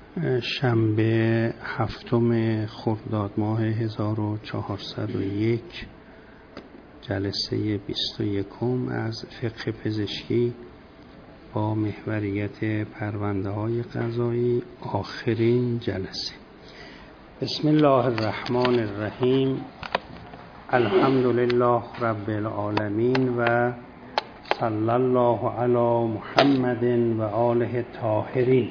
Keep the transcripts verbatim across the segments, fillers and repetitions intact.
شنبه هفتم خرداد ماه هزار و چهارصد و یک، جلسه بیست و یکم از فقه پزشکی با محوریت پرونده های قضایی، آخرین جلسه. بسم الله الرحمن الرحیم. الحمد لله رب العالمین و صلی الله علی محمد و آله الطاهرین.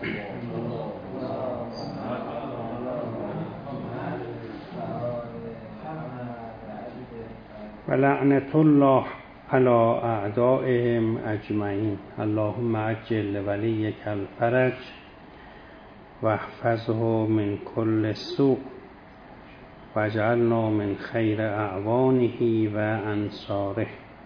و لعنت الله علی اعدائهم اجمعین. اللهم عجل ولیک الفرج و احفظه من کل سوء و اجعلنا من خیر اعوانه و انصاره.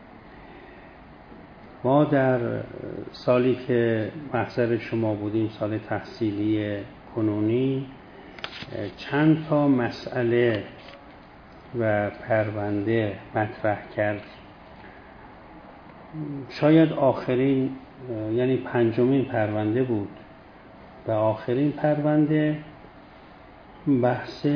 ما در سالی که محضر شما بودیم، سال تحصیلی کنونی، چند تا مسئله و پرونده مطرح کرد. شاید آخرین، یعنی پنجمین پرونده بود و آخرین پرونده بحث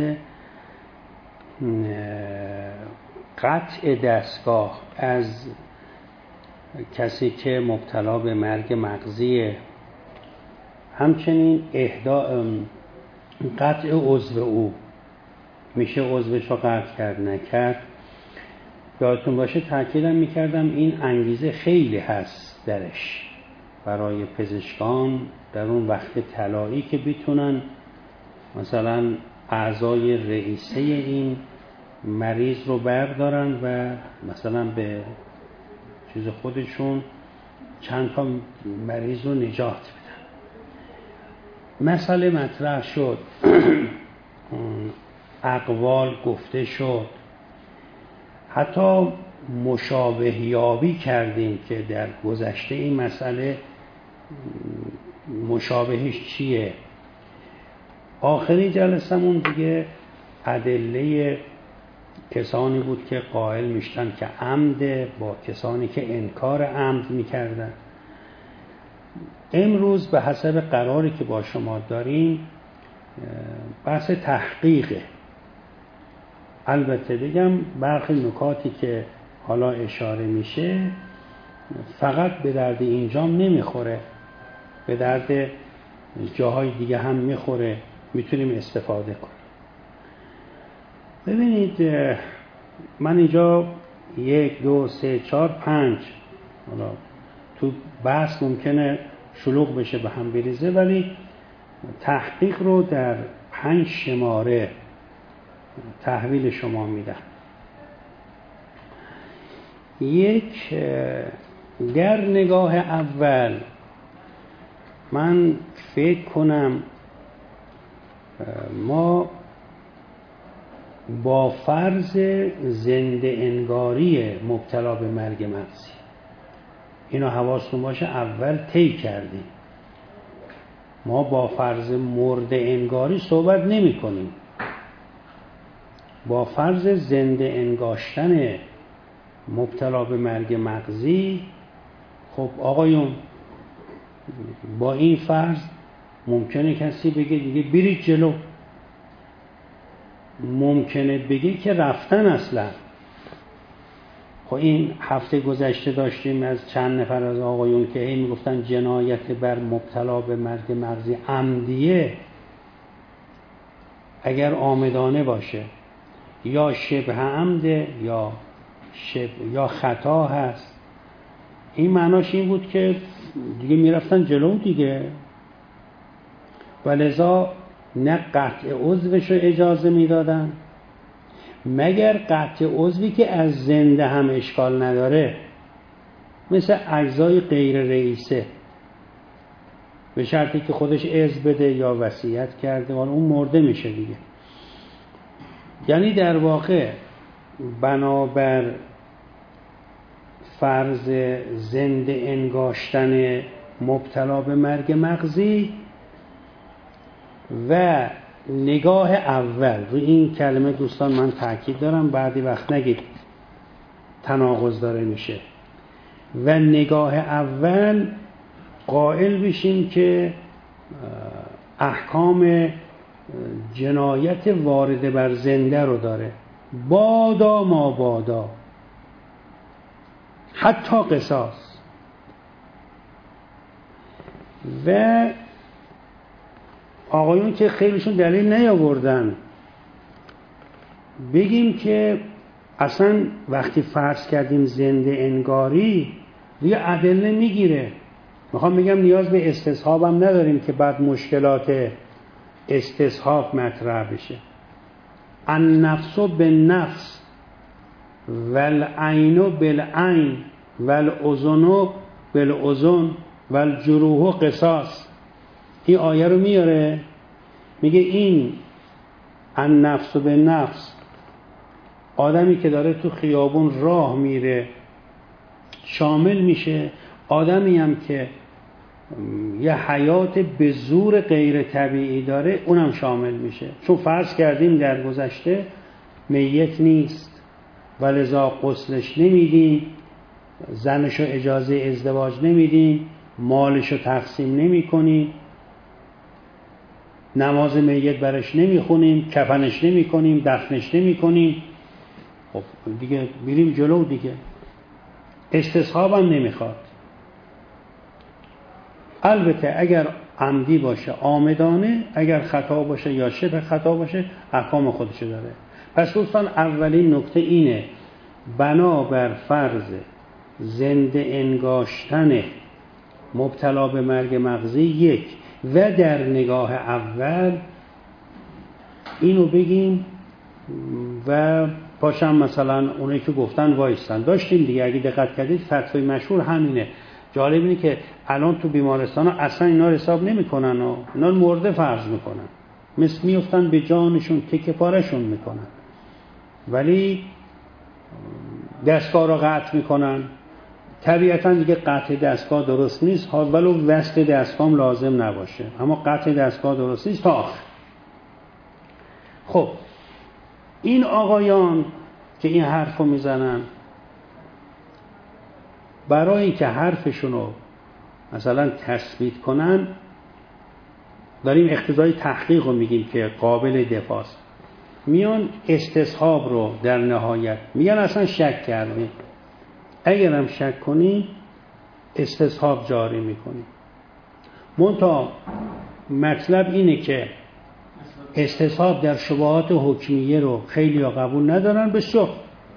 قطع دستگاه از کسی که مبتلا به مرگ مغزیه، همچنین اهدا قطع عضو او، میشه عضوش رو قطع کرد نکرد. یادتون باشه تأکیدم میکردم این انگیزه خیلی هست درش برای پزشکان در اون وقت طلایی که بتونن مثلا اعضای رئیسه این مریض رو بردارن و مثلا به چیز خودشون چند تا مریض رو نجات بدن. مسئله مطرح شد، اقوال گفته شد، حتی مشابه یابی کردیم که در گذشته این مسئله مشابهش چیه. آخری جلسمون دیگه ادله کسانی بود که قائل میشتن که عمد با کسانی که انکار عمد میکردن. امروز به حسب قراری که با شما داریم بحث تحقیقه. البته بگم برخی نکاتی که حالا اشاره میشه فقط به درد اینجام نمیخوره، به درد جاهای دیگه هم میخوره، میتونیم استفاده کنیم. ببینید من اینجا یک دو سه چهار پنج، حالا تو بحث ممکنه شلوغ بشه به هم بریزه، ولی تحقیق رو در پنج شماره تحویل شما میدم. یک، در نگاه اول من فکر کنم ما با فرض زنده انگاری مبتلا به مرگ مغزی، اینو حواستون باشه اول طی کردیم. ما با فرض مرده انگاری صحبت نمی کنیم، با فرض زنده انگاشتن مبتلا به مرگ مغزی. خب آقایون، با این فرض ممکنه کسی بگه دیگه برید جلو، ممکنه بگه که رفتن اصلا. خب این هفته گذشته داشتیم از چند نفر از آقایون که هی میگفتن جنایت بر مبتلا به مرگ مغزی عمدیه، اگر عامدانه باشه یا شبه عمده یا شبه یا خطا هست. این معناش این بود که دیگه میرفتن جلو دیگه، ولذا نه قطع عضوش رو اجازه میدادن، مگر قطع عضوی که از زنده هم اشکال نداره، مثل اجزای غیر رئیسه، به شرطی که خودش عضو بده یا وصیت کرده، ولی اون مرده میشه دیگه. یعنی در واقع بنابر فرض زنده انگاشتن مبتلا به مرگ مغزی و نگاه اول، روی این کلمه دوستان من تاکید دارم، بعدی وقت نگید تناقض داره میشه، و نگاه اول قائل بشیم که احکام جنایت وارده بر زنده رو داره، بادا ما بادا، حتی قصاص. و آقایون که خیلیشون دلیل نیاوردن، بگیم که اصلا وقتی فرض کردیم زنده انگاری دیگه ادله میگیره. میخوام بگم نیاز به استصحاب هم نداریم که بعد مشکلات استصحاب مطرح بشه. النفس بالنفس والعین بالعین والاذن بالاذن والجروح قصاص. این آیه رو میاره، میگه این النفس بالنفس، آدمی که داره تو خیابون راه میره شامل میشه، آدمی هم که یه حیات به زور غیر طبیعی داره اونم شامل میشه. چون فرض کردیم در گذشته میت نیست و لذا غسلش نمیدیم، زنشو اجازه ازدواج نمیدیم، مالشو تقسیم نمی کنیم، نماز میت برش نمیخونیم، کفنش نمی کنیم، دفنش نمی کنیم. خب دیگه میریم جلو دیگه. استصحاب هم نمیخواد. البته اگر عمدی باشه عامدانه، اگر خطا باشه یا شبه خطا باشه احکام خودشو داره. پس دوستان اولین نکته اینه، بنابر فرض زنده انگاشتن مبتلا به مرگ مغزی یک و در نگاه اول اینو بگیم و پاشم مثلا اونایی که گفتن وایستن داشتیم دیگه. اگه دقت کردید فتوای مشهور همینه. جالب اینه که الان تو بیمارستان ها اصلا اینا رو حساب نمی کنن و اینا مرده فرض میکنن، مثل میفتن به جانشون، تکه پارشون میکنن، ولی دستگاه رو قطع میکنن. طبیعتا دیگه قطع دستگاه درست نیست، ولو وصل دستگاه هم لازم نباشه، اما قطع دستگاه درست نیست تا آخر. خب این آقایان که این حرف رو میزنن، برای اینکه حرفشون رو مثلا تثبیت کنن، داریم اقتضای تحقیق رو میگیم که قابل دفاع است، میان استصحاب رو در نهایت میگن اصلا شک کردیم، اگرم شک کنیم استصحاب جاری میکنیم. منتها مطلب اینه که استصحاب در شبهات حکمیه رو خیلی ها قبول ندارن، بسیار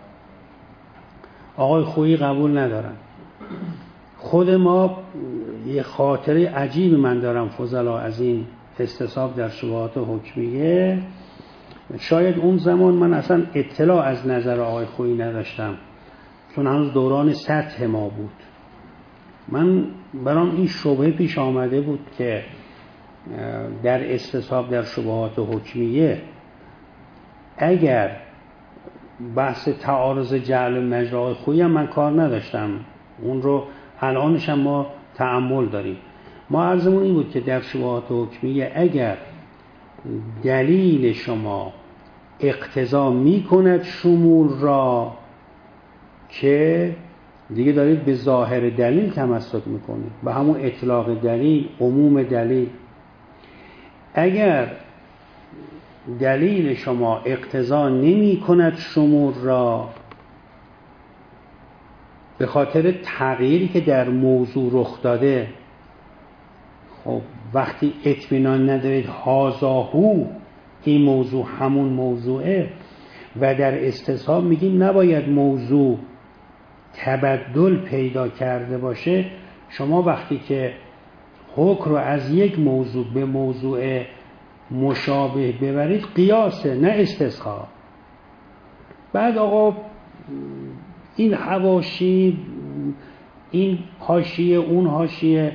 آقای خویی قبول ندارن. خود ما یه خاطره عجیب من دارم فضلا از این استصحاب در شبهات حکمیه. شاید اون زمان من اصلا اطلاع از نظر آقای خویی نداشتم، چون هنوز دوران سطح ما بود. من برام این شبهه پیش آمده بود که در استصحاب در شبهات حکمیه اگر بحث تعارض جعل مجرای خویی هم من کار نداشتم، اون رو الانش هم ما تأمل داریم. ما عرضمون این بود که در شبهات حکمیه اگر دلیل شما اقتضا می کند شمول را، که دیگه دارید به ظاهر دلیل تمسک میکنید، به همون اطلاق دلیل، عموم دلیل. اگر دلیل شما اقتضا نمی کند شمول را به خاطر تغییری که در موضوع رخ داده، خب وقتی اطمینان ندارید هازاهو این موضوع همون موضوعه، و در استصحاب میگیم نباید موضوع تبدل پیدا کرده باشه، شما وقتی که حکم رو از یک موضوع به موضوع مشابه ببرید قیاسه نه استصحاب. بعد آقا این حواشی، این حاشیه، اون حاشیه،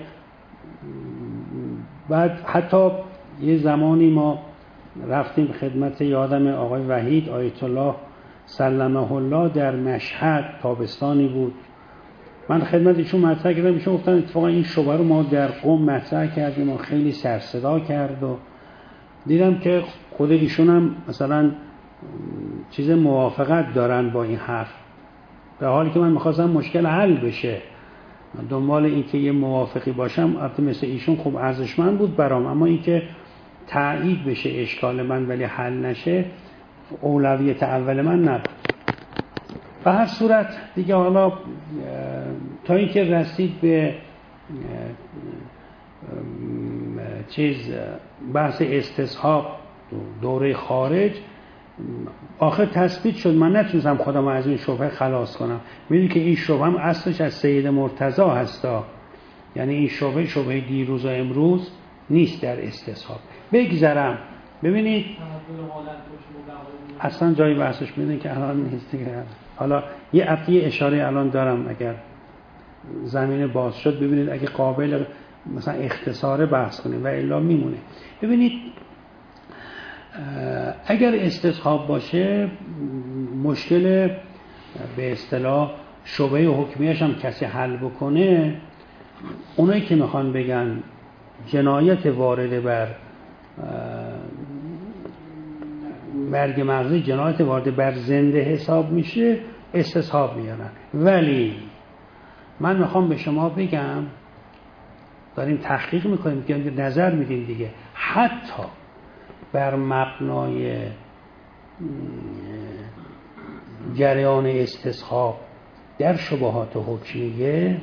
بعد حتی یه زمانی ما رفتیم خدمت یادم آقای وحید آیت الله سلمه الله در مشهد، تابستانی بود، من خدمتشون مطرح کردم، ایشون گفتن اتفاقا این شبهه رو ما در قم مطرح کردیم و خیلی سر صدا کرد و دیدم که خود ایشون هم مثلا چیز موافقت دارن با این حرف، در حالی که من میخواستم مشکل حل بشه، دنبال این که یه موافقی باشم. البته مثل ایشون خوب ارزشمند بود برام، اما این که تایید بشه اشکال من ولی حل نشه، اولویت اول من نبود. به هر صورت دیگه حالا تا اینکه رسید به چیز بحث استصحاب دوره خارج، آخر تثبیت شد من نتونستم خودم از این شبهه خلاص کنم. میدونی که این شبهه هم اصلش از سید مرتضی هستا، یعنی این شبهه شبهه دیروز و امروز نیست در استصحاب. بگذرم ببینید اصلا جای بحثش میدونی که الان نیست دیگه. حالا یه اپی اشاره الان دارم، اگر زمین باز شد ببینید اگه قابل مثلا اختصار بحث کنیم و الا میمونه. ببینید اگر استصحاب باشه مشکل به اصطلاح شبهه حکمیش هم کسی حل بکنه، اونایی که میخوان بگن جنایت وارد بر مرگ مغزی جنایت وارد بر زنده حساب میشه استصحاب میارن. ولی من میخوام به شما بگم، داریم تحقیق میکنیم که نظر میدیم دیگه، حتی بر مبنای جریان استصحاب در شبهات حکمیه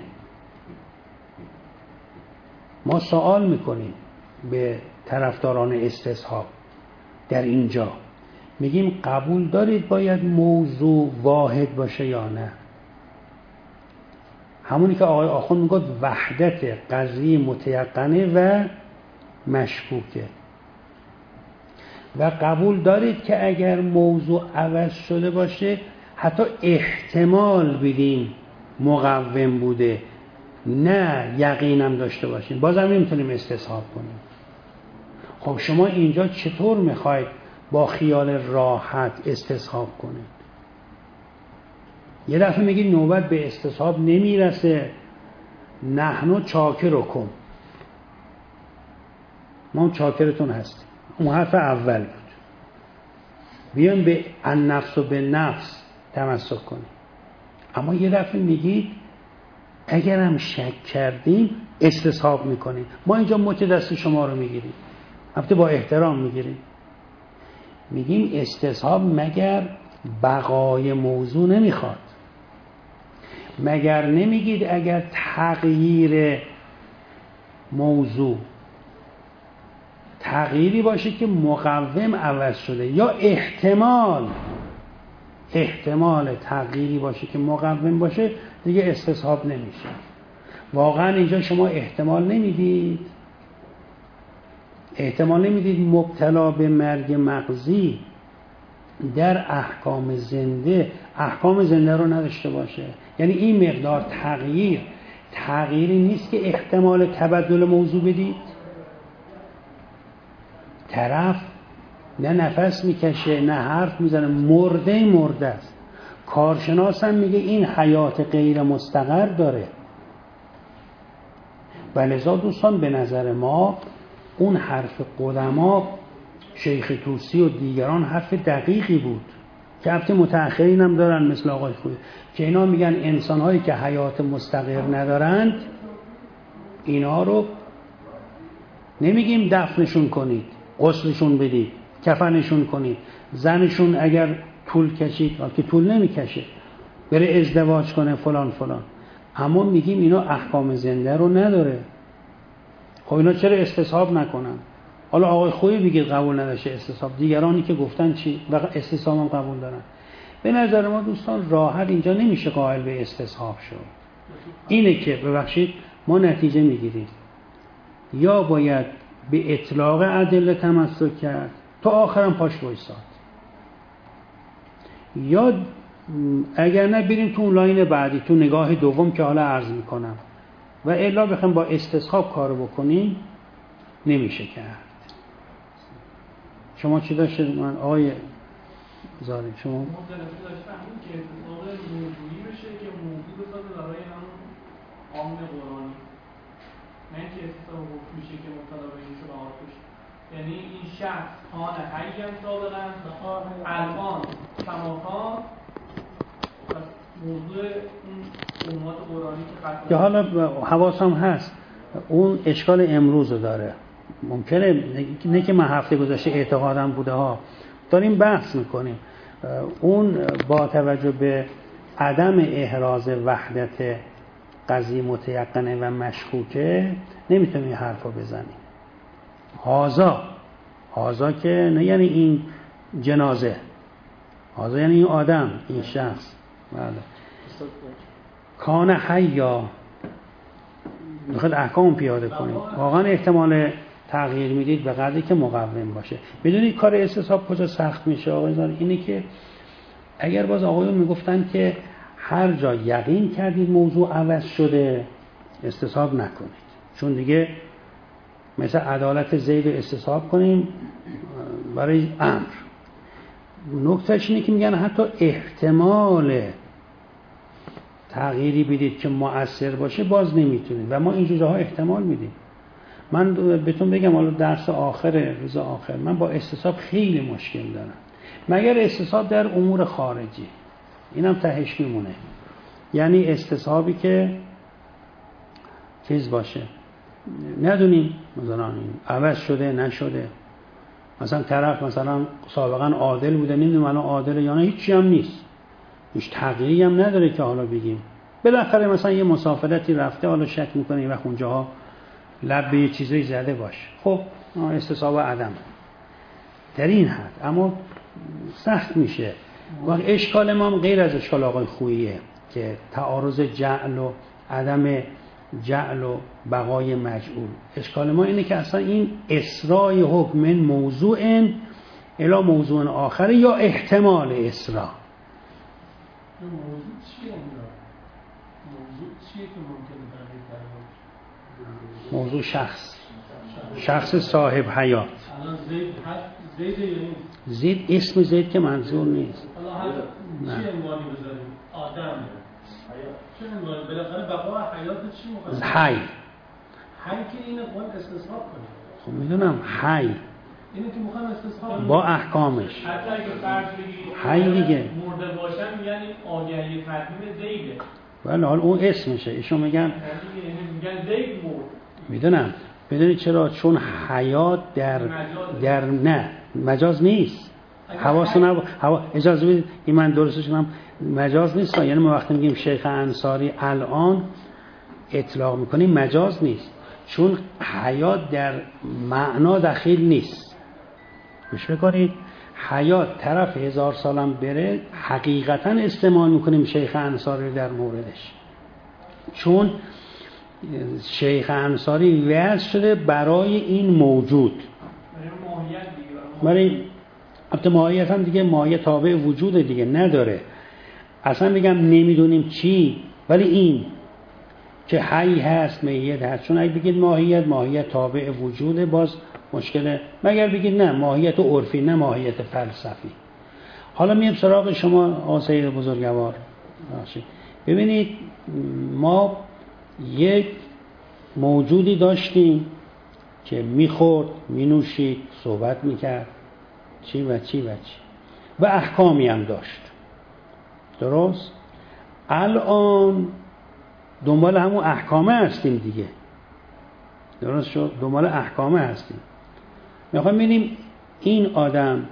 ما سوال میکنیم به طرفداران استصحاب در اینجا، میگیم قبول دارید باید موضوع واحد باشه یا نه؟ همونی که آقای آخوند میگفت وحدت قضیه متیقنه و مشکوکه. و قبول دارید که اگر موضوع عوض شده باشه حتی احتمال بدیم مقوم بوده، نه یقینم داشته باشیم، بازم نمیتونیم استصحاب کنیم. خب شما اینجا چطور میخواید با خیال راحت استصحاب کنید؟ یه دفعه میگید نوبت به استصحاب نمیرسه، نحنو چاکرکم، ما چاکرتون هستیم. اون حرف اول بود. بیان به النفس و به نفس تمسک کنیم. اما یه دفعه میگید اگرم شک کردیم استصحاب میکنیم. ما اینجا مچ دست شما رو میگیریم، البته با احترام میگیریم، میگیم استصحاب مگر بقای موضوع نمیخواد؟ مگر نمیگید اگر تغییر موضوع تغییری باشه که مقوم عوض شده، یا احتمال احتمال تغییری باشه که مقوم باشه، دیگه استصحاب نمیشه؟ واقعا اینجا شما احتمال نمیدید؟ احتمال نمیدید مبتلا به مرگ مغزی در احکام زنده احکام زنده رو نداشته باشه؟ یعنی این مقدار تغییر تغییری نیست که احتمال تبدل موضوع بدید. طرف نه نفس میکشه نه حرف میزنه، مرده مرده است. کارشناس هم میگه این حیات غیر مستقر داره. ولذا دوستان به نظر ما اون حرف قدما شیخ طوسی و دیگران حرف دقیقی بود که البته متأخرین هم دارن مثل آقای خویی که اینا میگن انسان‌هایی که حیات مستقر ندارند اینا رو نمیگیم دفنشون کنید، غسلشون بدید، کفنشون کنید، زنشون اگر طول کشید که طول نمیکشه بره ازدواج کنه فلان فلان، اما میگیم اینا احکام زنده رو نداره. خب اینا چرا استصحاب نکنن؟ حالا آقای خویی بگید قبول نداشته استصحاب، دیگرانی که گفتن چی و استصحاب هم قبول دارن. به نظر ما دوستان راحت اینجا نمیشه قائل به استصحاب شد. اینه که ببخشید ما نتیجه میگیریم یا باید به اطلاق ادله تمسک کرد تا آخرم پاش وایساد، یا اگر نه بریم تو اون لاین بعدی، تو نگاه دوم که حالا عرض میکنم، و الا بخوایم با استصحاب کارو بکنیم نمیشه کرد. شما چی داشتید؟ من آقای زاری شما مختلفی داشتم همون که استصحاب موضوعی بشه که موضوع بسازه برای همون قانون قرآنی، نه اینکه استصحاب حکمی شه که مبتلا به این شبهات بشه. یعنی این شخص خانه حی هم سابقا الان کماکان موضوع اون امات قرآنی که قطعا که حالا حواسم هست اون اشکال امروز رو داره، ممکنه نه که من هفته گذشته اعتقادم بوده ها، داریم بحث میکنیم. اون با توجه به عدم احراز وحدت قضیه متیقنه و مشکوکه نمیتونیم این حرفا بزنیم. هازا هازا که نه یعنی این جنازه، هازا یعنی این آدم، این شخص. بله. کان حیا میخواد احکام پیاده کنیم. واقعا احتمال تغییر میدید به قدری که مقوم باشه. میدونید کار استصحاب کجا سخت میشه آقایان؟ اینه که اگر باز آقایون میگفتن که هر جا یقین کردید موضوع عوض شده استصحاب نکنید، چون دیگه مثل عدالت زید استصحاب کنیم برای امر. نکتهش اینه که میگن حتی احتمال تغییری بدید که مؤثر باشه باز نمیتونید و ما این جاها احتمال میدیم. من بهتون بگم حالا درس آخر روز آخر من با استصحاب خیلی مشکل دارم، مگر استصحاب در امور خارجی، اینم تهش میمونه. یعنی استصحابی که چیز باشه ندونیم مثلا عوض شده نشده، مثلا طرف مثلا سابقا عادل بوده نمیدونم الان عادل یا نه، هیچی هم نیست، هیچ تغییری هم نداره که حالا بگیم. بالاخره مثلا یه مسافرتی رفته حالا شک میکنه این وقت اونجاها لب به یه چیزایی زده باشه، خب استصحاب عدم در این حد. اما سخت میشه و اشکال ما هم غیر از اشکال آقای خوییه که تعارض جعل و عدم جعل و بقای مجعول. اشکال ما اینه که اصلا این اسرای حکم من موضوع الی موضوع آخر یا احتمال اسرا. موضوع چیه اونجا؟ موضوع چیه که ممکنه تغییر کنه؟ موضوع شخص شخص صاحب حیات. الان زید زید یا نیست؟ زید اسم زید که منظور نیست. حالا هر چی عنوانی بذاریم؟ آدم چه عنوانی؟ بالاخره بقا حیات چی مخاطب؟ حی. حی که اینو باید استصحاب کنیم. خب میدونم حی اینو که میخوام استصحاب با احکامش. حتی اگه فرض بگیرید حی دیگه مرده باشن میگن این آگهی تقدیم زیده. بله حالا اون اسمشه، ایشون میگن یعنی میگن زید مرد. میدونم. بدونید چرا؟ چون حیات در در نه مجاز نیست. حواستون نبا حوا... اجازه بدید این من درستش کنم، مجاز نیست. یعنی ما وقتی میگیم شیخ انصاری الان اطلاق میکنیم مجاز نیست، چون حیات در معنا دخیل نیست. گوش بکنید، حیات طرف هزار سالم بره حقیقتا استعمال میکنیم شیخ انصاری در موردش، چون شیخ انصاری وضع شده برای این موجود، برای البته ماهیت هم دیگه ماهیت تابع وجود دیگه نداره. اصلا میگم نمیدونیم چی، ولی این که حی هست میت هست، چون اگه بگید ماهیت ماهیت تابع وجوده باز مشکله، مگر بگید نه ماهیت عرفی نه ماهیت فلسفی. حالا میام سراغ شما آقا سید بزرگوار. ببینید ما یک موجودی داشتیم که میخورد مینوشید صحبت میکرد چی و چی و چی و احکامی هم داشت، درست؟ الان دنبال همون احکامه هستیم دیگه، درست شد؟ دنبال احکامه هستیم. میخوایم ببینیم این آدم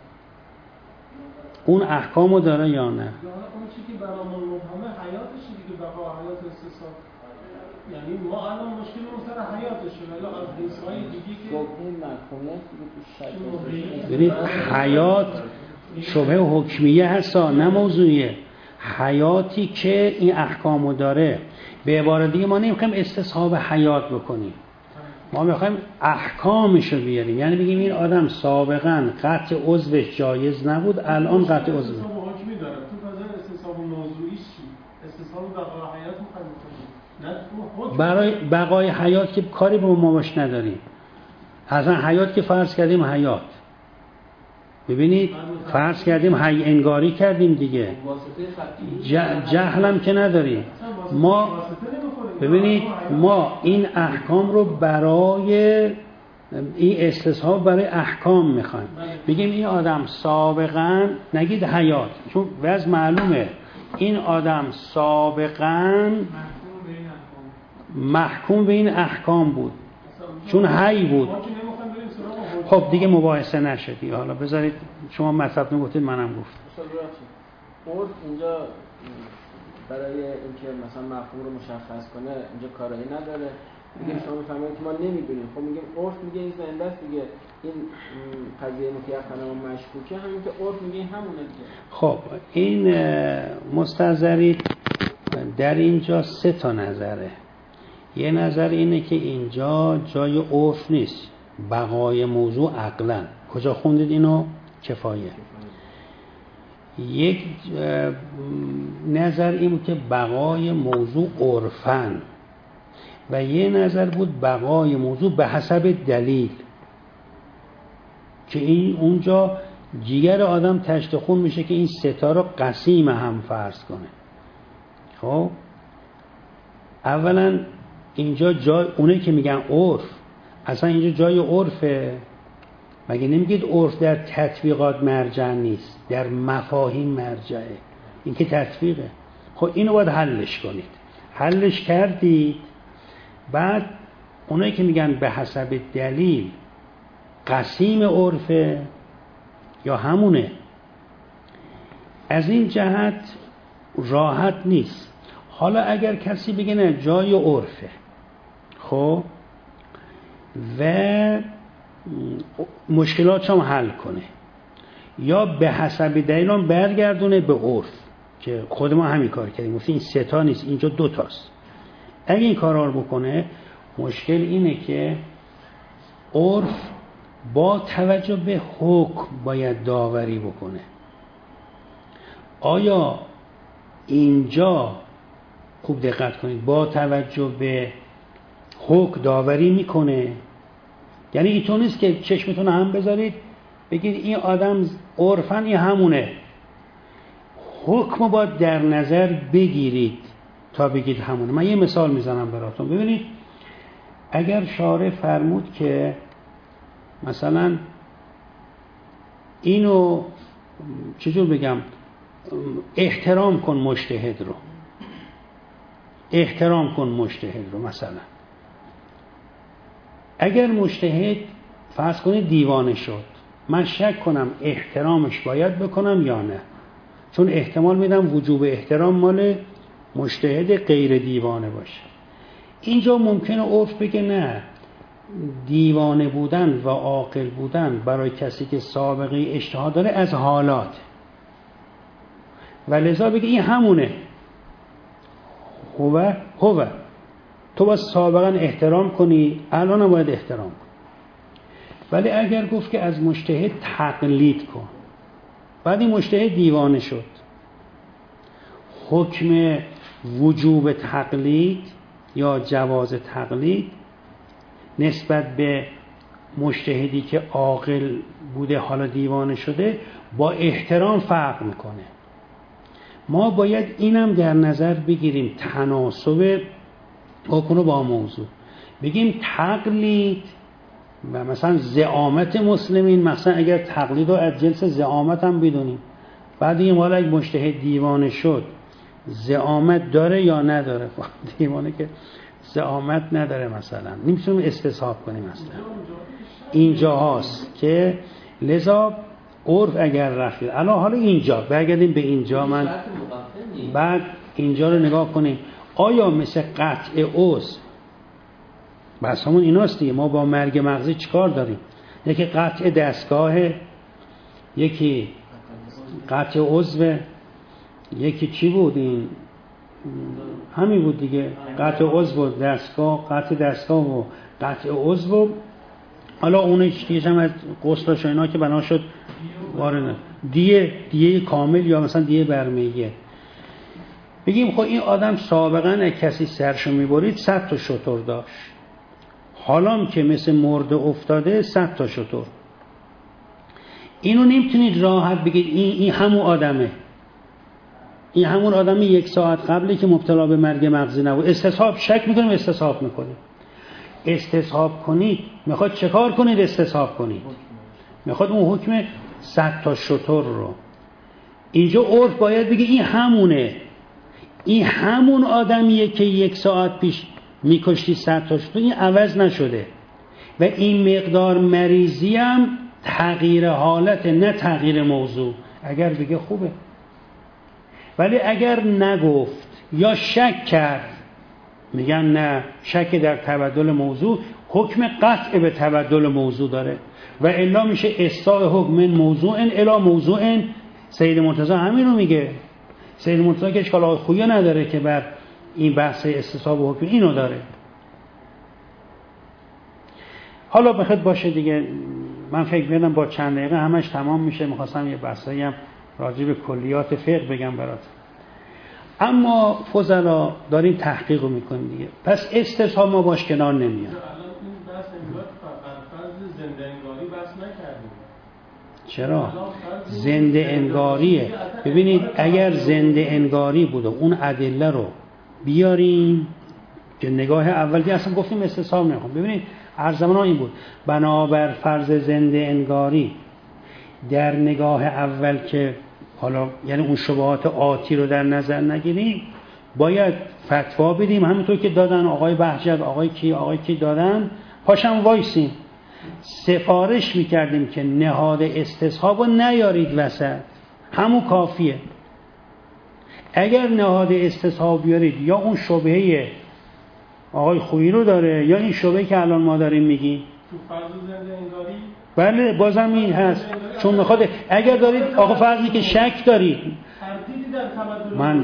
اون احکامو داره یا نه. اون چیزی که برامون مبهمه حیاتشه دیگه، بقا حیات استصحاب. یعنی ما الان مشکلمون سر حیاتشه، ولی از حیث‌های دیگه که این مفهومیت دیگه تو شک ببینید حیات شبه حکمیه هستا نه موضوعیه. حیاتی که این احکامو داره، به عبارت دیگه ما نمیخوایم استصحاب حیات بکنیم، ما میخوایم احکامشو بیاریم. یعنی بگیم این آدم سابقا قطع عضوش جایز نبود، الان قطع عضو استصحاب حکمی داره. تو فضای استصحاب موضوعی چی؟ استصحاب بقا حیات میخوایم بکنیم، برای بقای حیات که کاری به ما باش نداریم. اصلا حیات که فرض کردیم حیات، ببینید فرض کردیم حی انگاری کردیم دیگه، جهلم که نداریم. ما ببینید ما این احکام رو برای این استصحاب برای احکام میخوایم. بگیم این آدم سابقا، نگید حیات چون وضع معلومه، این آدم سابقا محکوم به این احکام بود چون حی بود. ما که خب دیگه مباحثه نشدی. حالا بذارید شما مطلب نگفتید منم گفتم. عرف اینجا برای اینکه مثلا مفهوم رو مشخص کنه اینجا کاری نداره. میگه شما میفهمید که ما نمیدونیم. خب میگیم عرف میگه این زنده است دیگه. این قضیه متيقنه و مشکوکه، همین که عرف میگه همونه دیگه. خب این مستظری در اینجا سه تا نظره. یه نظر اینه که اینجا جای عرف نیست، بقای موضوع عقلا. کجا خوندید اینو؟ کفایه. یک نظر این بود که بقای موضوع عرفن، و یه نظر بود بقای موضوع به حسب دلیل، که این اونجا جیگر آدم تشت خون میشه که این ستا رو قسیم هم فرض کنه. خب اولا اینجا جای اونه که میگن عرف، اصلا اینجا جای عرفه؟ مگه نمیگید عرف در تطبیقات مرجع نیست، در مفاهیم مرجعه؟ این که تطبیقه. خب اینو باید حلش کنید. حلش کردید، بعد اونایی که میگن به حسب دلیل قسیم عرفه یا همونه، از این جهت راحت نیست. حالا اگر کسی بگه نه جای عرفه، خب و مشکلات هم حل کنه، یا به حسب دلیل هم برگردونه به عرف، که خود ما همین کار کردیم، گفتیم این سه تا نیست، اینجا دو تاست. اگه این کارا رو بکنه، مشکل اینه که عرف با توجه به حکم باید داوری بکنه. آیا اینجا خوب دقت کنید، با توجه به حکم داوری میکنه؟ یعنی اینطور نیست که چشمتون هم بذارید بگید این آدم عرفاً این همونه. حکم باید در نظر بگیرید تا بگید همونه. من یه مثال میزنم براتون. ببینید اگر شارع فرمود که مثلا اینو چجور بگم، احترام کن مجتهد رو، احترام کن مجتهد رو، مثلا اگر مجتهد فرض کنید دیوانه شد، من شک کنم احترامش باید بکنم یا نه، چون احتمال میدم وجوب احترام مال مجتهد غیر دیوانه باشه. اینجا ممکنه عرف بگه نه، دیوانه بودن و عاقل بودن برای کسی که سابقه اجتهاد داره از حالات، و لذا بگه این همونه، هوه هوه تو باید سابقا احترام کنی، الان هم باید احترام کنی. ولی اگر گفت که از مجتهد تقلید کن، بعد این مجتهد دیوانه شد، حکم وجوب تقلید یا جواز تقلید نسبت به مجتهدی که عاقل بوده حالا دیوانه شده با احترام فرق میکنه. ما باید اینم در نظر بگیریم، تناسب حکم با موضوع. بگیم تقلید و مثلا زعامت مسلمین، مثلا اگر تقلید رو از جنس زعامت هم بدونیم، بعد این والا اگه مجتهد دیوانه شد زعامت داره یا نداره؟ دیوانه که زعامت نداره، مثلا نمیتونیم استصحاب کنیم. مثلا اینجا هاست که لذا عرف اگر رفت الان، حالا اینجا برگردیم به اینجا، من بعد اینجا رو نگاه کنیم. آیا مثل قطع عضو، بس همون ایناست دیگه، ما با مرگ مغزی چیکار داریم؟ یکی قطع دستگاه، یکی قطع عضو، یکی چی بود؟ این همین بود دیگه، قطع عضو دستگاه، قطع دستگاه و قطع عضو. حالا اونش دیگه هم از غسلش و اینا که بنا شد وارد دیه دیه کامل یا مثلا دیه برمیگه. بگیم خب این آدم سابقا کسی سرشو میبرید صد تا شتر داشت، حالا که مثل مرده افتاده صد تا شتر. اینو نمیتونید راحت بگید این این همون آدمه، این همون آدمی یک ساعت قبلی که مبتلا به مرگ مغزی نبود. استصحاب شک میکنیم، استصحاب میکنیم. استصحاب کنید میخواد چه کار کنید؟ استصحاب کنید، میخواد اون حکم صد تا شتر رو. اینجا عرف باید بگه این همونه، این همون آدمیه که یک ساعت پیش میکشتی صد تا شتر، این عوض نشده. و این مقدار مریضی هم تغییر حالت، نه تغییر موضوع. اگر بگه خوبه، ولی اگر نگفت یا شک کرد، میگن نه، شک در تبدل موضوع حکم قطع به تبدل موضوع داره و الا میشه اصلاح حکم من موضوع الی موضوع. سید مرتضی همین رو میگه. سید مرتضی که اشکال خویی نداره که بر این بحث استصحاب حکم اینو داره. حالا بخواد باشه دیگه، من فکر می‌کنم با چند دقیقه همش تمام میشه. می‌خواستم یه بحثایی هم راجع به کلیات فقه بگم برات. اما فضلا داریم تحقیق رو میکنیم دیگه، پس استصحاب ما باش کنار نمیاد. الان این بحث انگار فرض زنده انگاری بحث نکردیم. چرا؟ زنده انگاریه. ببینید اگر زنده انگاری بود و اون ادله رو بیاریم که نگاه اول که اصلا گفتیم استصحاب نمیخوام. ببینید هر زمان این بود بنابر فرض زنده انگاری در نگاه اول که حالا یعنی اون شبهات آتی رو در نظر نگیریم، باید فتوا بدیم همونطور که دادن آقای بهجت، آقای کی آقای کی دادن، پاشم وایسیم سفارش میکردیم که نهاد استصحاب رو نیارید وسط، همون کافیه. اگر نهاد استصحاب بیارید یا اون شبهه آقای خویی رو داره یا این شبهه که الان ما داریم میگیم تو فرض زنده انگاری، بله بازم این هست. چون میخواد اگر دارید آقا فرضی که شک دارید، من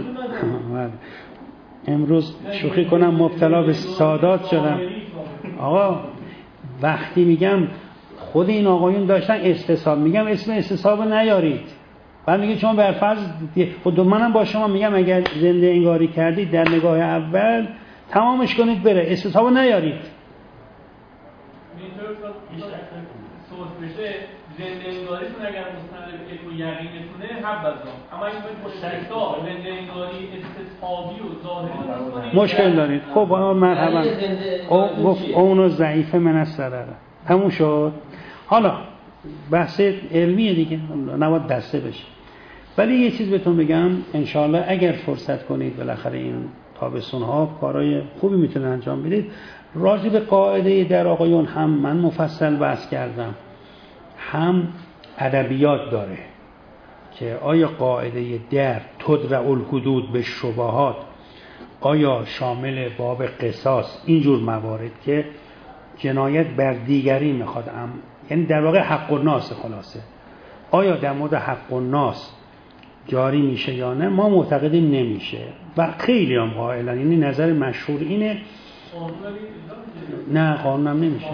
امروز شوخی کنم مبتلا به سادات شدم. آقا وقتی میگم خود این آقایون داشتن استصحاب، میگم اسم استصحاب نیارید، بعد میگه چون بر فرض خود منم با شما میگم اگر زنده انگاری کردید در نگاه اول تمامش کنید بره، استصحاب نیارید. زنده انگاریتون اگر مستند به علم و یقینتونه حبذا، اما اگه باید با شکا زنده انگاری استصحابی و ظاهری رو مشکل دارید. خب مرحبا، او گفت اونو ضعیفه من از سرره، تموم شد. حالا بحث علمیه دیگه، نباید دسته بشه. ولی یه چیز بهتون بگم، انشاءالله اگر فرصت کنید بالاخره این تابستون ها کارهای خوبی میتونه انجام بدید. راجع به قاعده در آقایون هم من مفصل بحث کردم، هم ادبیات داره که آیا قاعده در تدرع الحدود به شبهات آیا شامل باب قصاص اینجور موارد که جنایت بر دیگری میخواد، ام یعنی در واقع حق الناس، خلاصه آیا در مورد حق الناس جاری میشه یا نه؟ ما معتقدیم نمیشه و خیلی هم قائلن، یعنی نظر مشهور اینه. نه قانونم نمیشه.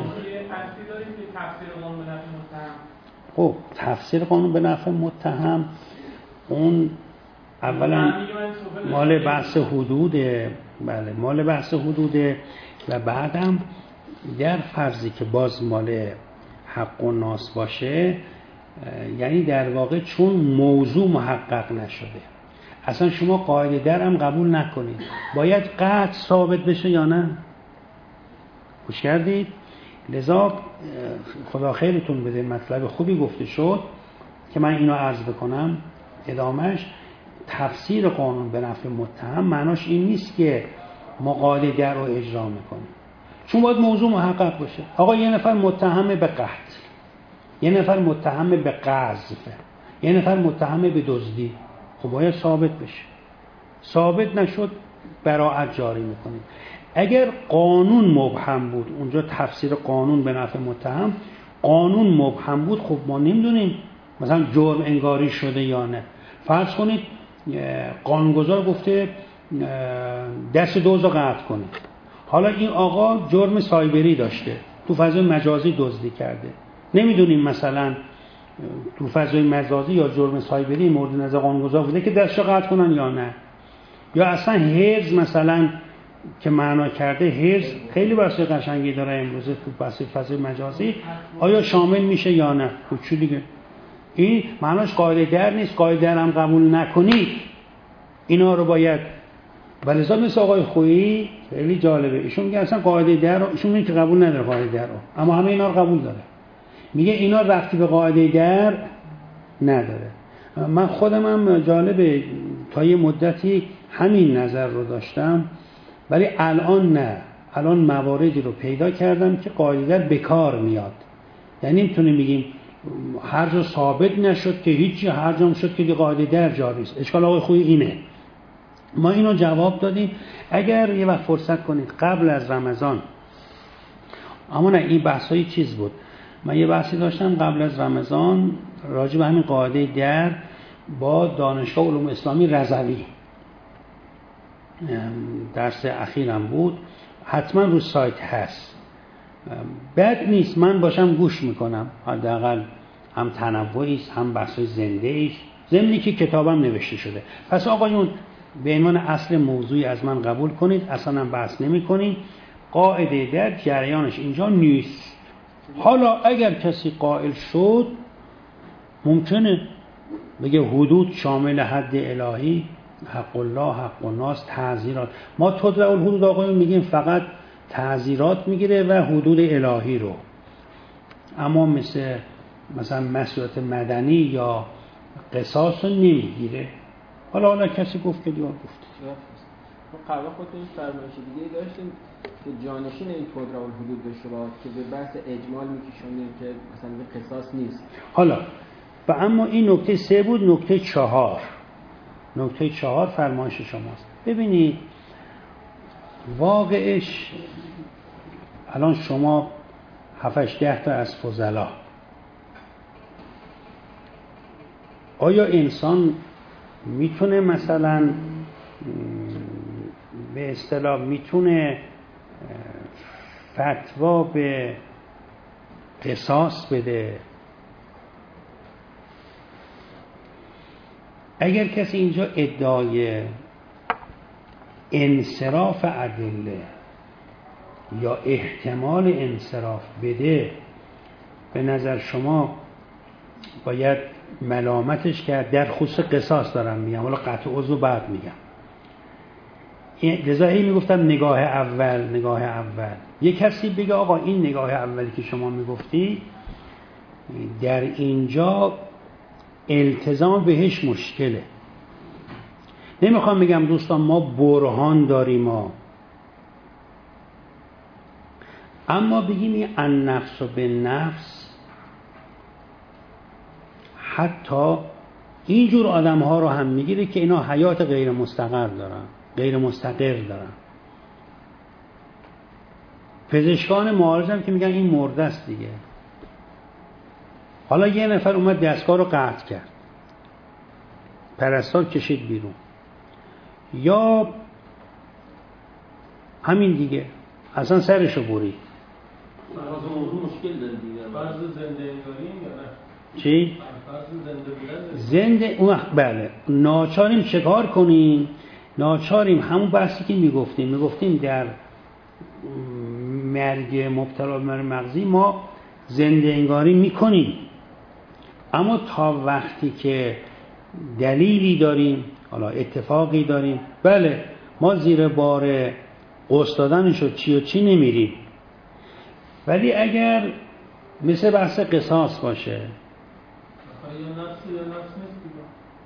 خب تفسیر قانون به نفع متهم اون اولا مال بحث حدوده، بله مال بحث حدوده، و بعدم در فرضی که باز مال حق و ناس باشه، یعنی در واقع چون موضوع محقق نشده اصلا شما قاعده در هم قبول نکنید، باید قطع ثابت بشه یا نه. گوش کردید؟ لذا خدا خیرتون بده، مطلب خوبی گفته شد که من اینو عرض بکنم ادامش. تفسیر قانون به نفع متهم معناش این نیست که ما قاعده در رو اجرا میکنیم، چون باید موضوع محقق باشه. آقا یه نفر متهم به قتل، یه نفر متهم به قذف، یه نفر متهم به دزدی، خب باید ثابت بشه. ثابت نشد براءت جاری میکنیم. اگر قانون مبهم بود، اونجا تفسیر قانون به نفع متهم، قانون مبهم بود، خب ما نمیدونیم مثلا جرم انگاری شده یا نه. فرض کنید قانونگذار گفته دست دوز رو قطع کنید، حالا این آقا جرم سایبری داشته، تو فضای مجازی دزدی کرده، نمیدونیم مثلا تو فضای مجازی یا جرم سایبری مورد نظر قانونگذار بوده که دستش رو قطع کنن یا نه. یا اصلا هرز مثلا که معنا کرده، هرز خیلی بحث قشنگی داره امروزه تو بحث فضای مجازی، آیا شامل میشه یا نه؟ کوچو دیگه این معناش قاعده در نیست. قاعده در هم قبول نکنید اینا رو باید، ولذا مثل آقای خویی خیلی جالبه، ایشون میگه اصلا قاعده در رو، ایشون میگه که قبول نداره قاعده در رو، اما همه اینا رو قبول داره. میگه اینا ربطی به قاعده در نداره. من خودم هم جالبه تا یه مدتی همین نظر رو داشتم، ولی الان نه، الان مواردی رو پیدا کردم که قاعده در بکار میاد. یعنی نمیتونیم بگیم هر جا ثابت نشد که هیچی، هر جا شد که قاعده در جاری است. اشکال آقای خوی اینه. ما اینو جواب دادیم. اگر یه وقت فرصت کنید قبل از رمضان، اما نه این بحثای چیز بود، من یه بحثی داشتم قبل از رمضان راجع به همین قاعده در با دانشگاه علوم اسلامی رضوی، درس اخیرم بود، حتما رو سایت هست، بد نیست، من باشم گوش میکنم، حداقل هم تنوعی است هم بحثای زنده ایش، ضمنی که کتابم نوشته شده. پس آقایون به عنوان اصل موضوعی از من قبول کنید، اصلا بحث نمی کنید. قاعده در جریانش اینجا نیست. حالا اگر کسی قائل شد ممکنه بگه حدود شامل حد الهی، حق الله، حق الناس، تعزیرات. ما تدرع الحدود آقایون میگیم فقط تعزیرات میگیره و حدود الهی رو، اما مثل مثلا مسئولیت مدنی یا قصاص رو نمیگیره. حالا حالا کسی گفت که دیوار گفت. ما قبلا خودتون فرمایش دیگه داشتیم که جانشین این تدرع الحدود بشه که به بحث اجمال میکشونیم که مثلا به قصاص نیست. حالا و اما این نکته سه بود. نکته چهار، نکته چهار فرمایش شماست. ببینید واقعش الان شما هفتش ده تا از فضلا، آیا انسان میتونه مثلا به اصطلاح میتونه فتوا به قصاص بده؟ اگر کسی اینجا ادعای انصراف ادله یا احتمال انصراف بده، به نظر شما باید ملامتش کرد؟ در خصوص قصاص دارم میگم، حالا قطع عضو بعد میگم. لذا هی میگفتم نگاه اول، نگاه اول. یک کسی بگه آقا این نگاه اولی که شما میگفتی در اینجا التزام بهش مشکله. نمیخوام بگم دوستان ما برهان داریم ما، اما بگیم این النفس و به نفس، حتی اینجور آدم ها رو هم میگیره که اینا حیات غیر مستقر دارن، غیر مستقر دارن. پزشکان معالج هم که میگن این مرده است دیگه. حالا یه نفر اومد دستگاه رو قطع کرد، پرستار کشید بیرون، یا همین دیگه اصلا سرشو برید. فرض موضوع مشکل داره دیگه. فرض زنده انگاریم یا نه؟ چی؟ فرض زنده بودن. زنده اون وقت بله ناچاریم چه کار کنیم؟ ناچاریم همون بحثی که میگفتیم میگفتیم در مرگ مبتلا به مرگ مغزی ما زنده انگاری میکنیم، اما تا وقتی که دلیلی داریم، حالا اتفاقی داریم، بله ما زیر بار قسط دادنشو چی و چی نمیریم. ولی اگر مثل بحث قصاص باشه، یا نفس یا نفس نیست دیگه.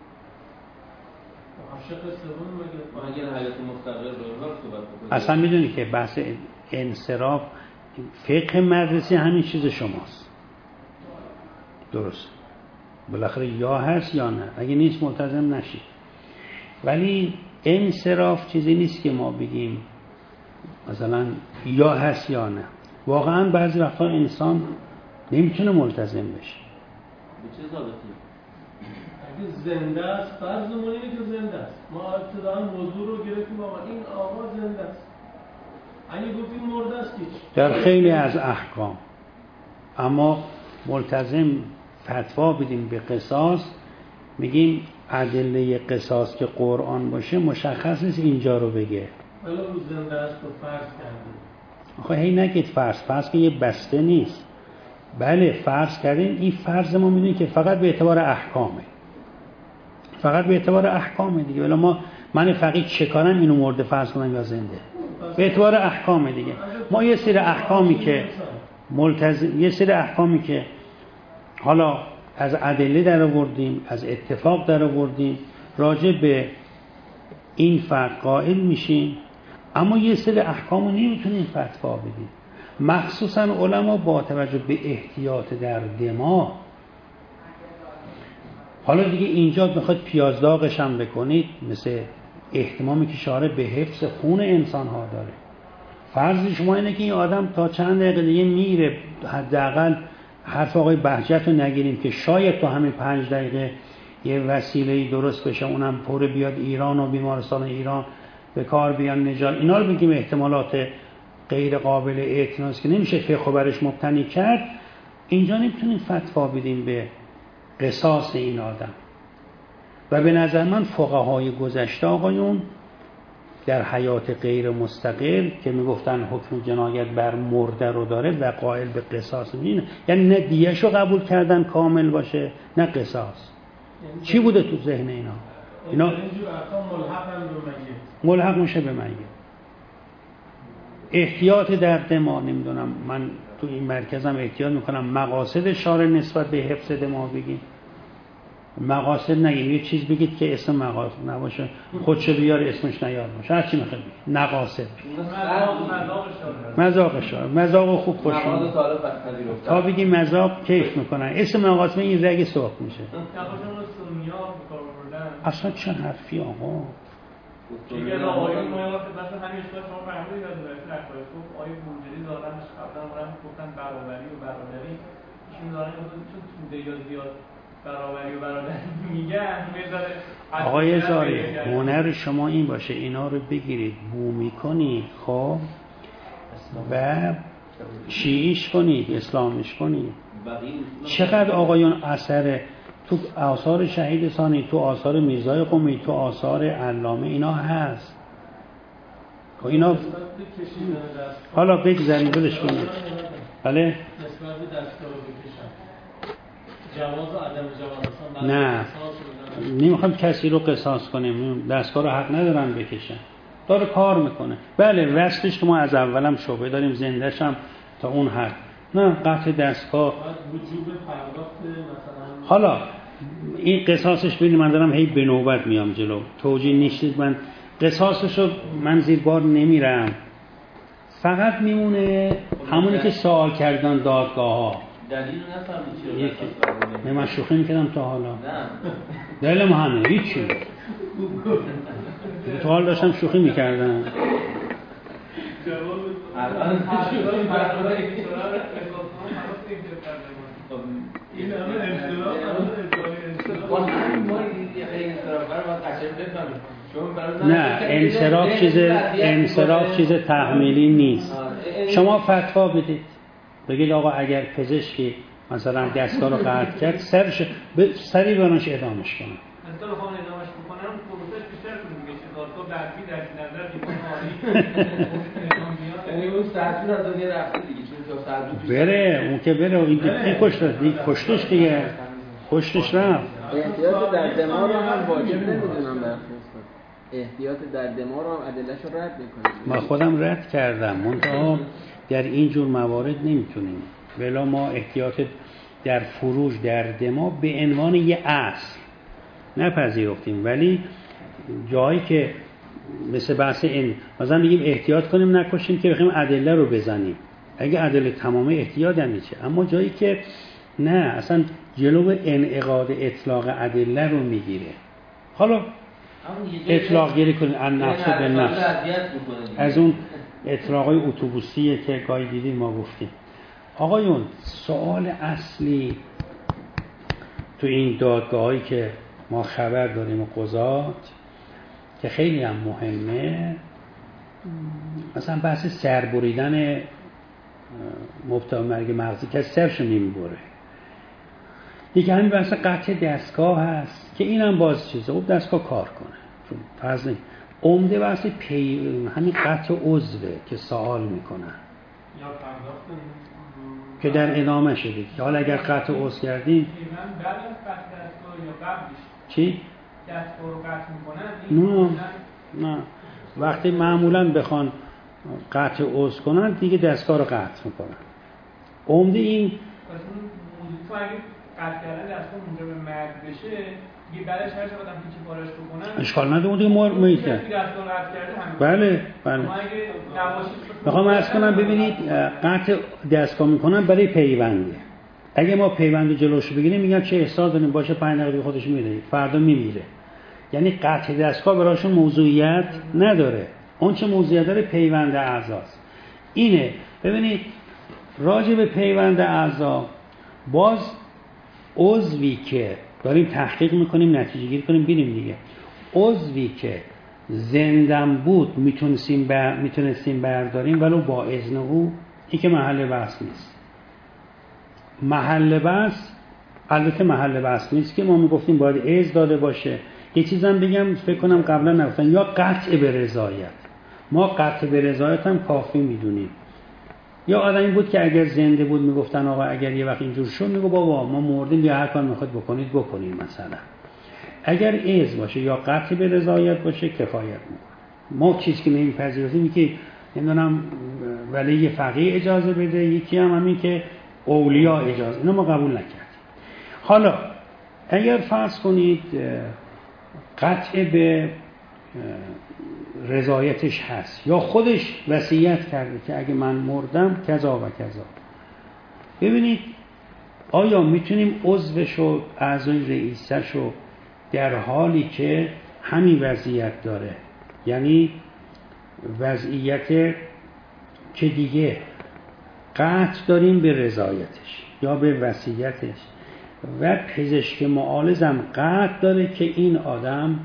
عاشق سوم مگه مگه حیات مستقر رو صحبت بکنیم. اصلا میدونی که بحث انصراف فقه مدرسه همین چیز شماست. درست. بالاخره یا هست یا نه. اگه نیست ملتزم نشید. ولی انصراف چیزی نیست که ما بگیم مثلا یا هست یا نه. واقعا بعضی وقتا انسان نمیتونه ملتزم بشه. به چه ثابتی؟ اگه زنده است، فرضمون اینه که زنده است. ما ابتداً موضوع رو گرفتیم آقا این آقا زنده است. اگه گفتیم مرده است هیچ. در خیلی از احکام. اما ملتزم فتوا بدیم به قصاص، میگیم ادله قصاص که قرآن باشه مشخص نیست اینجا رو بگه. ولی رو زنده است رو فرض کردیم. آخه هی نگید فرض، فرض که یه بسته نیست. بله فرض کردیم، این فرض ما میدونیم که فقط به اعتبار احکامه، فقط به اعتبار احکامه دیگه. ولی ما من فقیه چه کارم اینو مرده فرض کنم یا زنده؟ به اعتبار احکامه دیگه. ما یه سری احکامی که ملتزم، یه سری احکامی که حالا از ادله در آوردیم، از اتفاق در آوردیم، راجع به این فرق قائل میشیم، اما یه سری احکامو نمیتونین فتوا بدید، مخصوصا علما با توجه به احتیاط در دماغ. حالا دیگه اینجا میخواد پیازداغش هم بکنید، مثل اهتمامی که شارع به حفظ خون انسان ها داره. فرض شما اینه که این آدم تا چند دقیقه دیگه میره، حداقل حرف آقای بهجت رو نگیریم که شاید تو همین پنج دقیقه یه وسیله‌ای درست بشه، اونم پر بیاد ایران و بیمارستان ایران به کار بیان نجات. اینا رو بگیم احتمالات غیر قابل اعتراض که نمیشه فقه برش مبتنی کرد. اینجا نمیتونیم فتوا بدیم به قصاص این آدم. و به نظر من فقهای گذشته آقایون در حیات غیر مستقل که میگفتن حکم جنایت بر مرده رو داره و قائل به قصاص اینه، یعنی نه دیه‌شو قبول کردن کامل باشه نه قصاص. چی بوده تو ذهن اینا؟ اینا ملحق میشه به میت. احتیاط در دماغ، نمیدونم من تو این مرکزم احتیاط میکنم مقاصد شارع نسبت به حفظ دماغ بگید، مقاصد نگید، یه چیز بگید که اسم مقاصد نباشه، خودشو بیار اسمش نیاد باشه، هر چی میخواد بگید نقاصد. مذاق شارع، مذاق خوب خوشون تا بگی مذاق کیف میکنن، اسم مقاصد این رگ سرخ میشه. اصلا چه حرفی آقا؟ دیگه آقایون ما وقت مثلا همین اشتباه شما فرمودید از رسول اکبر گفت آیه بورجری دارنش قبلا اونم گفتن برابری و برادری، ایشون دارن چون توده یا زیاد برابری و برادری میگن میذاره. آقای زاری هنر شما این باشه اینا رو بگیرید بو میکنید خب و شیعیش کنید، اسلامش کنید. چقدر آقایون اثر تو آثار شهید ثانی، تو آثار میرزای قمی، تو آثار علامه اینا هست. خب اینا حالا بگذاریم بدش کنید. بله؟ نسبت به دستگاه رو بکشن جواز و عدم جواز نه نمیخوام کسی رو قصاص کنیم، دستگاه رو حق ندارن بکشن، داره کار میکنه. بله وصلش که ما از اولم شبه داریم، زندهش هم تا اون حد نه قطع دستگاه وجوب پرداخت مثلا. حالا این قصاصش ببینید من دارم هی به نوبت میام جلو، توجیه نیستید، من قصاصش رو من زیر بار نمیرم، فقط میمونه همونی که سوال کردن دادگاه ها. دلیل نفهمید چرا نه من شوخی میکردم تا حالا. نه دلیل ما همه هیچی تو حال داشتم شوخی میکردم. الان این همه انصراف نه انصراف چیز انصراف چیز تحمیلی نیست. شما فتوا بدید بگید آقا اگر پزشکی مثلا دستگاه رو قطع کرد سرش سری برنش اعدامش کنه. مثلا بخوام اعدامش بکنم پروسش بیشتر طول می‌کشه، دادگاه بعدی در نظر دیوان عالی یعنی اون ساعتی از دنیا رفته دیگه، چون تا ساعت بره اون که بره این که کشته دیگه کشتش دیگه کشتش رفت. احتیاط در دماغ رو هم واجب نمیدونم برخواست. احتیاط در دماغ رو هم ادله‌شو رد می‌کنیم. ما خودم رد کردم، منتها در این جور موارد نمیتونیم. ولی ما احتیاط در فروج در دماغ به عنوان یه اصل نپذیرفتیم، ولی جایی که مثل بحث این مثلا میگیم احتیاط کنیم نکشیم که بخوایم ادله رو بزنیم، اگه ادله تمامه احتیاط هم میشه، اما جایی که نه اصلا جلو انعقاد اطلاق ادله رو میگیره. حالا اطلاق گیری کنیم ان نفس به نفس از اون اطلاقای اتوبوسیه که گاهی دیدیم ما گفتیم. آقایون سوال اصلی تو این دادگاهایی که ما خبر داریم و قضات که خیلی هم مهمه، مثلا بحث سر بریدن مبتلا مرگ مغزی که سرش نمیبره، یکی همین بحث قطع دستگاه هست که اینم باز چیزه خب دستگاه کار کنه، چون فرض نیم عمده بحث پی همین قطع عضوه که سوال میکنن یا پرداخت که در ادامه شدید که حالا اگر قطع عضو کردیم بعد از قطع دستگاه یا قبلش چی؟ دستگاه رو قطع میکنن نه نه وقتی معمولا بخوان قطع عضو کنن دیگه دستگاه رو قطع میکنن. عمده این تو اگه قطع کردن دستگاه اونجا به مرگ بشه دیگه بعدش هر چقدر هم پیچ پارش بکنن اشکال نداره، اون دیگه مور میشه. دستگاه قطع کرده همین. بله بله. ما اگه نباشه میخوام عرض کنم ببینید قطع دستگاه میکنن برای پیونده. اگه ما پیوند جلوش بگیریم میگن چه احساس داریم باشه پنج دقیقه خودش میره فردا میمیره. یعنی قطع دستگاه براشون موضوعیت نداره. اون چه موضوعیت داره پیوند اعضاست. اینه ببینید راجع به پیوند اعضا باز عضوی که داریم تحقیق میکنیم نتیجه گیری کنیم ببینیم دیگه عضوی که زندم بود میتونستیم بر... میتونستیم برداریم ولو با اذن او، این که محل بحث نیست. محل بحث البته محل بحث نیست که ما میگفتیم باید اذن داده باشه. یه چیزم بگم فکر کنم قبلا نگفتن یا قطع به رضایت. ما قطع به رضایت هم کافی میدونیم. یا آدمی بود که اگر زنده بود میگفتن آقا اگر یه وقت اینجور شد میگو بابا ما مردیم بیا هر کار میخواد بکنید بکنید مثلا. اگر اذن باشه یا قطع به رضایت باشه کفایت میکنه. ما چیزی که نمیپذیریم که نمیدونم ولی فقیه اجازه بده، یکی هم همین که اولیا اجازه، اینو ما قبول نکردیم. حالا اگر فرض کنید قطع به رضایتش هست یا خودش وصیت کرده که اگه من مردم کذا و کذا، ببینید آیا میتونیم عضوشو اعضای رئیسشو در حالی که همین وضعیت داره، یعنی وضعیت که دیگه قطع داریم به رضایتش یا به وصیتش و پزشک معالجم قطع داره که این آدم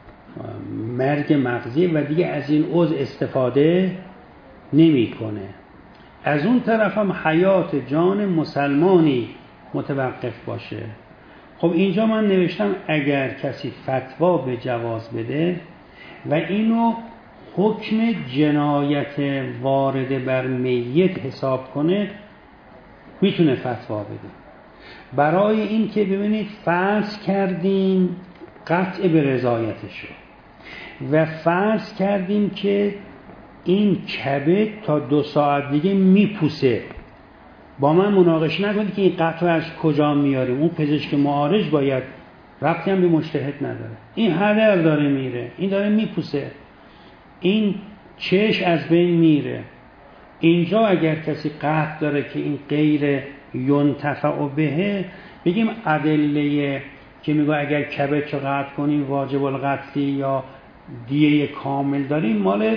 مرگ مغزی و دیگه از این عضو استفاده نمیکنه، از اون طرف هم حیات جان مسلمانی متوقف باشه. خب اینجا من نوشتم اگر کسی فتوا به جواز بده و اینو حکم جنایت وارد بر میت حساب کنه میتونه فتوا بده. برای این که ببینید فرض کردیم قطع به رضایتشه و فرض کردیم که این کبد تا دو ساعت دیگه میپوسه. با من مناقشه نکنید که این قطع از کجا میاریم. اون پزشک معالج باید، ربطی هم به مجتهد نداره. این هدر داره میره، این داره میپوسه، این چش از بین میره. اینجا اگر کسی قطع داره که این غیر ینتفع بهه، بگیم ادله که میگه اگر کبد چه قطع کنیم واجب القطعی یا دیه کامل داریم مال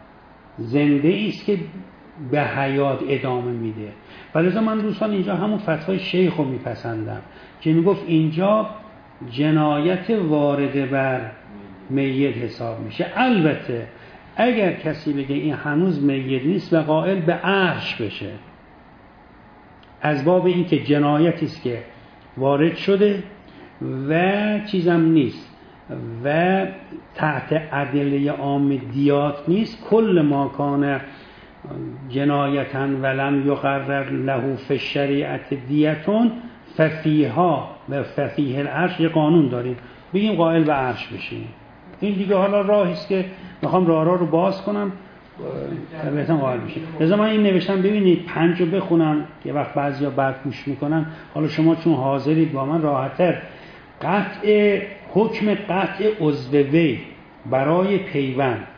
زنده است که به حیات ادامه میده. ولی من دوستان اینجا همون فتوای شیخ رو میپسندم که میگفت اینجا جنایت وارد بر میت حساب میشه. البته اگر کسی بگه این هنوز میت نیست و قائل به عرش بشه، از باب این که جنایتی است که وارد شده و چیزم نیست و تحت ادله عام دیات نیست، کل ما کان جنایتا ولم یقرر له فی الشریعت دیتون ففیها و ففیه العرش، یه قانون داریم بگیم قائل به عرش بشیم. این دیگه حالا راهی است که میخوام راه را رو باز کنم بهتر قائل بشیم. لذا من این نوشتم ببینید پنج رو بخونم که وقت بعضیا بعد گوش میکنن، حالا شما چون حاضرید با من راحت‌تر. قطع حکم قطع عضو وی برای پیوند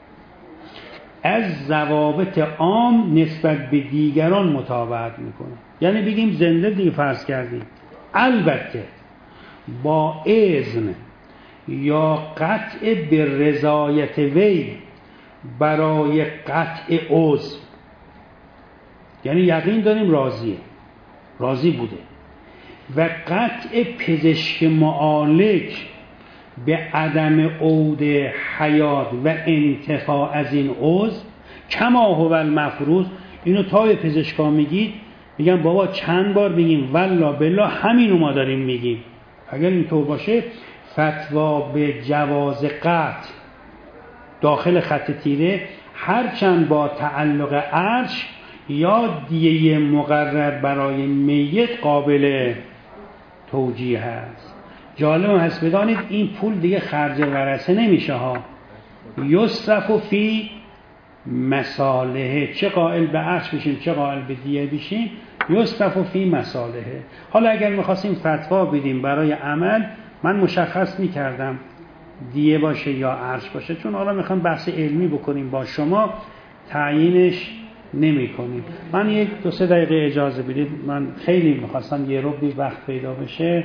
از ضوابط عام نسبت به دیگران مطابقت میکنه. یعنی بگیم زنده دیگه فرض کردیم، البته با اذن یا قطع به رضایت وی برای قطع عضو، یعنی یقین داریم راضیه راضی بوده، و قطع پزشک معالج به عدم عود حیات و انتفاع از این عضو کما هو المفروض. اینو تا به پزشکا میگید میگن بابا چند بار بگیم والله بالله همینو ما داریم میگیم. اگر اینطور باشه فتوا به جواز قطع داخل خط تیره هرچند با تعلق عرش یا دیه مقرر برای میت قابل توجیه هست. جالب هست بدانید این پول دیگه خرج ورثه نمیشه ها، یصرف فی مصالحه، چه قائل به عرش بشیم چه قائل به دیه بشیم یصرف فی مصالحه. حالا اگر میخواستیم فتوا بدیم برای عمل، من مشخص میکردم دیه باشه یا عرش باشه، چون حالا میخوام بحث علمی بکنیم با شما، تعیینش نمی کنیم. من یک دو سه دقیقه اجازه بدید، من خیلی میخواستم یه ربی وقت پیدا بشه.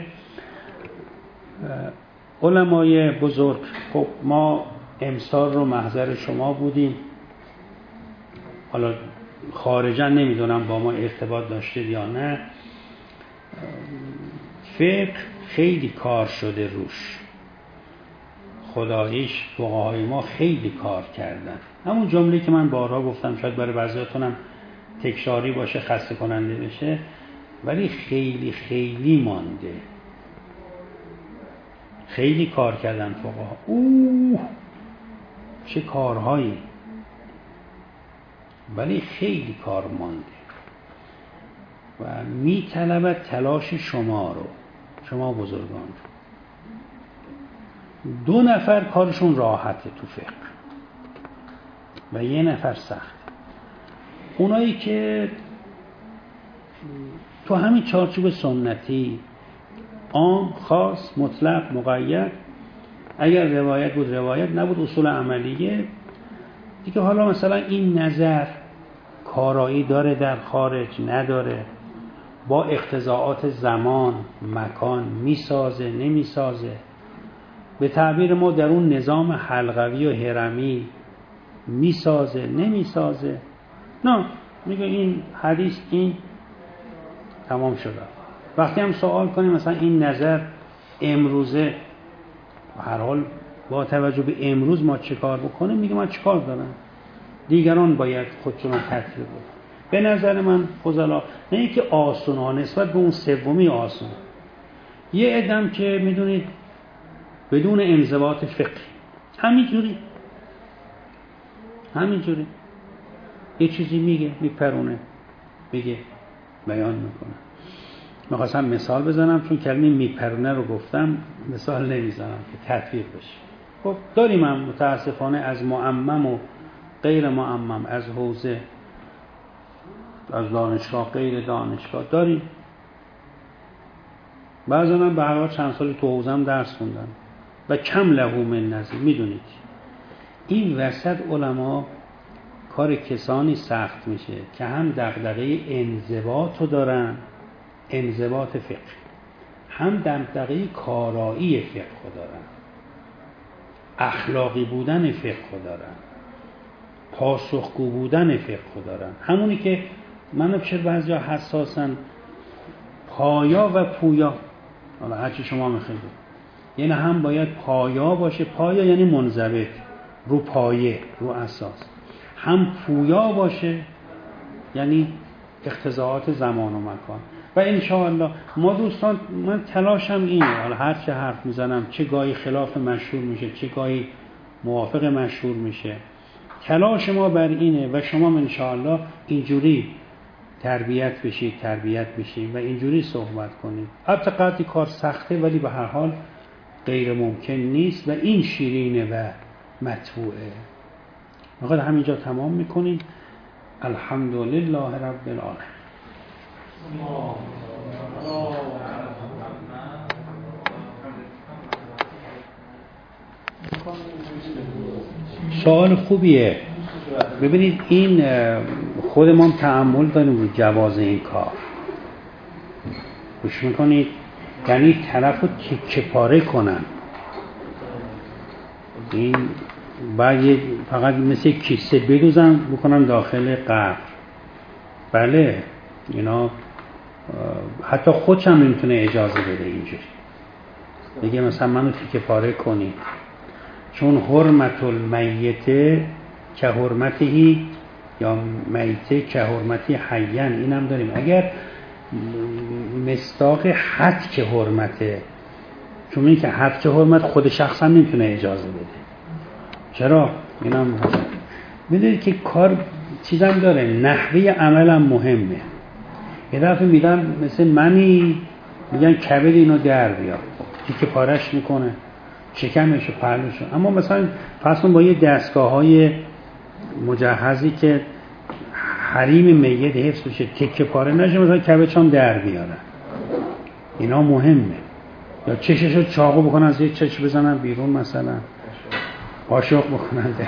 علمای بزرگ، خب ما امسال رو محضر شما بودیم، حالا خارجا نمیدونم با ما ارتباط داشته یا نه. فقه خیلی کار شده روش، خداییش فقهای ما خیلی کار کردن. همون جمله که من بارها گفتم، شاید برای بعضیاتونم تکراری باشه، خسته کننده بشه، ولی خیلی خیلی مانده. خیلی کار کردن فقها. اوه چه کارهایی، ولی خیلی کار مانده و می طلبد تلاش شما رو، شما بزرگان رو. دو نفر کارشون راحته تو فقه و یه نفر سخت. اونایی که تو همین چارچوب سنتی، عام، خاص، مطلق، مقید، اگر روایت بود روایت، نبود اصول عملیه دیگه. حالا مثلا این نظر کارایی داره در خارج نداره، با اقتضاعات زمان مکان میسازه نمیسازه، به تعبیر ما در اون نظام حلقوی و هرمی میسازه نمیسازه. نه میگه این حدیث این تمام شده. وقتی هم سوال کنیم مثلا این نظر امروزه، هر حال با توجه به امروز ما چه کار بکنیم، میگه من چه کار دارم، دیگران باید خودشون رو تطبیق بدن. به نظر من فضلا نه اینکه آسون ها نسبت به اون سومی آسون، یه ادم که میدونید بدون انضباط فقهی همینجوری همینجوری یه چیزی میگه میپرونه، میگه بیان میکنه. میخواستم مثال بزنم چون کلمه میپرونه رو گفتم، مثال نمیزنم که تطبیق بشه. خب داریم هم متاسفانه از معمم و غیر معمم، از حوزه، از دانشگاه غیر دانشگاه داریم. بعضا هم به هر حال چند سالی تو حوزه هم درس خوندن و کم لهو من نظیر. میدونید این وسط علما کار کسانی سخت میشه که هم دغدغه انضباط رو دارن، انضباط فقه، هم دغدغه کارایی فقه رو دارن، اخلاقی بودن فقه رو دارن، پاسخگو بودن فقه رو دارن. همونی که منو چه بعضیا حساسن، پایا و پویا، حالا هرچی شما میخواید، یعنی هم باید پایا باشه، پایا یعنی منضبط رو پایه رو اساس، هم پویا باشه یعنی اقتضاعات زمان و مکان. و انشاءالله ما دوستان، من تلاشم اینه، حالا هر چه حرف میزنم چه گاهی خلاف مشهور میشه چه گاهی موافق مشهور میشه، تلاش ما بر اینه و شما انشاءالله اینجوری تربیت بشید تربیت بشید و اینجوری صحبت کنید. البته قطعی کار سخته ولی به هر حال غیر ممکن نیست و این شیرینه و مطبوعه. میخواد همینجا تمام میکنیم. الحمدلله رب العالمین. سوال خوبیه. ببینید این خود ما هم تأمل داریم رو جواز این کار. گوش میکنید، یعنی طرف رو تکه پاره کنن. این باید فقط مثل کیسه بدوزن بکنن داخل قبر. بله اینا حتی خودش هم نمیتونه اجازه بده اینجوری بگه مثلا منو تکه پاره کنید، چون حرمت المیته که حرمتهی یا میته که حرمتی حیان، این هم داریم. اگر مصداق حد که حرمته، چون این که حد که حرمت خود شخص هم نمیتونه اجازه بده. چرا؟ این هم میدونید که کار چیزم داره، نحوه عملم مهمه. یه دفعه میدن مثل منی میگن کبد اینو در بیا، تیکه پارش میکنه شکمش و پهلوش. اما مثلا فرض کن با یه دستگاه های مجهزی که حریم میت حفظ بشه تکه پاره نشه، مثلا کبدش هم در بیارن. اینا مهمه. یا چششو چاقو بکنن از یه چش بزنن بیرون مثلا قاشق بکنن ده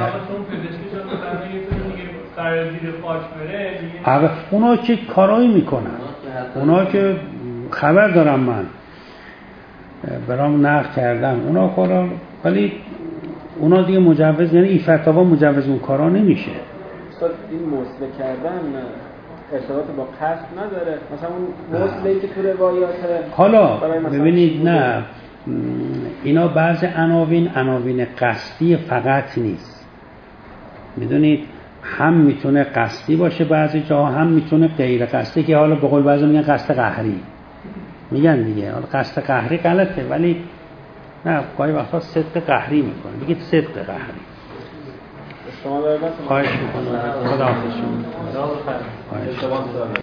اگه اونا که کارایی میکنن، اونا که خبر دارم من برام نقل کردم اونا کارا، ولی اونا دیگه مجوز، یعنی این فتاوا مجوز اون کارا نمیشه. استاد این موصله کردن ارتباط با قصد نداره؟ مثلا اون موصله که تو روایات حالا ببینید نه، اینا بعض عناوین عناوین قصدی فقط نیست، میدونید هم میتونه قصدی باشه بعضی جاها، هم میتونه غیر قصدی که حالا به قول بعضی میگن قصد قهری میگن دیگه. حالا قصد قهری غلطه، ولی نه گاهی وقتا صدق قهری میکنه، بگید صدق قهری. شما دارید خواهش میکنم. خدا حافظ شما.